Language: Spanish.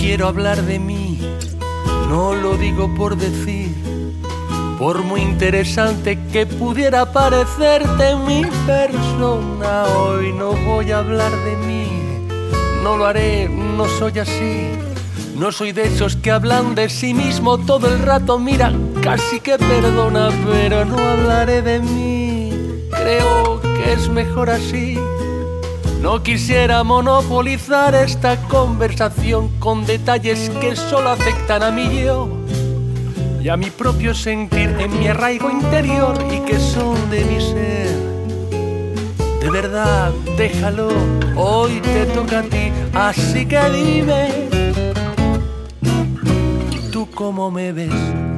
quiero hablar de mí, no lo digo por decir, por muy interesante que pudiera parecerte mi persona. Hoy no voy a hablar de mí, no lo haré, no soy así. No soy de esos que hablan de sí mismo todo el rato, mira, casi que perdona, pero no hablaré de mí. Creo que es mejor así. No quisiera monopolizar esta conversación con detalles que solo afectan a mi yo y a mi propio sentir en mi arraigo interior y que son de mi ser. De verdad, déjalo, hoy te toca a ti, así que dime, ¿tú cómo me ves?